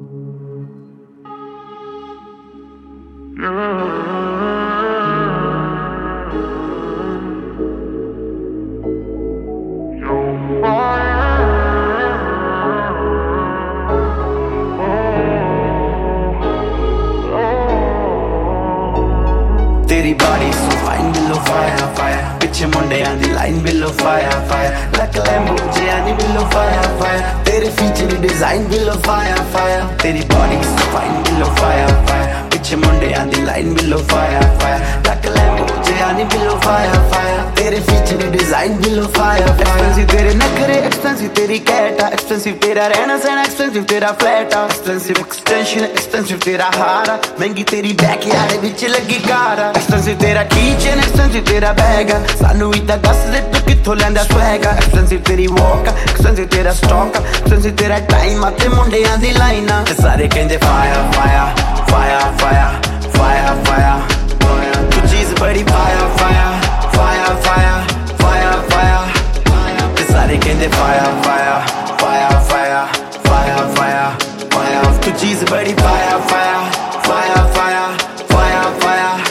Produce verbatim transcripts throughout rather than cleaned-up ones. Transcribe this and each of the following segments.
तेरी body so fine below fire fire पिछे मुंडियां दी line below fire fire luck Lambo जियानी बिलो फायर फायर तेरे feature design below fire fire तेरी body so fine below fire fire पिछे मुंडियां दी line below fire fire luck Lambo जियानी बिलो फायर फायर तेरे feature design below fire fire expensive तेरे नखरे एक्सपेंसिव तेरी कैट एक्सपेंसिव तेरा रहना सहना एक्सपेंसिव तेरा फ्लैट एक्सपेंसिव एक्सटेंशन एक्सपेंसिव तेरा हारा महंगी तेरी बैकयार्ड विच लगी कार एक्सपेंसिव तेरा कीचन एक्सपेंसिव तेरा बैग सानू भी तां दस दे तू कित्थों लैंदा स्वैग एक्सपेंसिव तेरी वॉक एक्सपेंसिव तेरा स्टॉक एक्सपेंसिव तेरा टाइम ते मुंडियां दी लाइन ते सारे कहंदे fire fire fire fire fire fire तू चीज बड़ी fire fire fire fire fire fire ते सारे कहंदे fire fire fire fire fire fire fire तू चीज बड़ी fire fire fire fire fire fire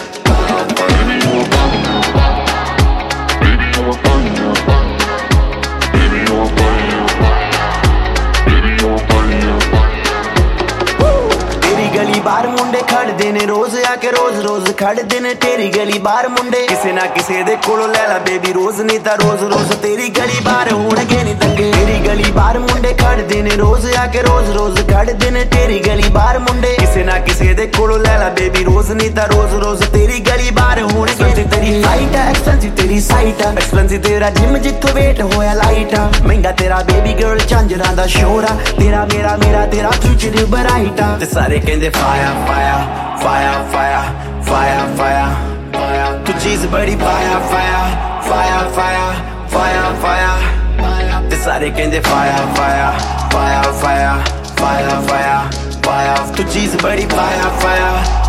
बार मुंडे खड़दे ने रोज आके रोज रोज खड़दे ने तेरी गली बार मुंडे किसे ना किसे दे कोलों ले ला बेबी रोज नहीं ता रोज रोज तेरी गली बार होणगे नहीं दंगे तेरी गली बार मुंडे खड़दे ने रोज आके रोज रोज खड़दे ने तेरी गली बार मुंडे किसे ना किसे दे कोलों ले ला बेबी रोज नहीं ता रोज रोज तेरी गली बार होणगे तेरी हाइट एक्सपेंसिव तेरी साइट एक्सपेंसिव तेरा जिम जिथों वेट होया लाइट महंगा तेरा बेबी गर्ल झांजरां दा शोरा तेरा मेरा मेरा तेरा फ्यूचर ब्राइट ते सारे कहंदे Fire, fire, fire, fire, fire, fire, fire. तू चीज बड़ी fire, fire, fire, fire, fire, fire. ते सारे कहंदे fire, fire, fire, fire, fire, fire, fire. तू चीज बड़ी fire, fire.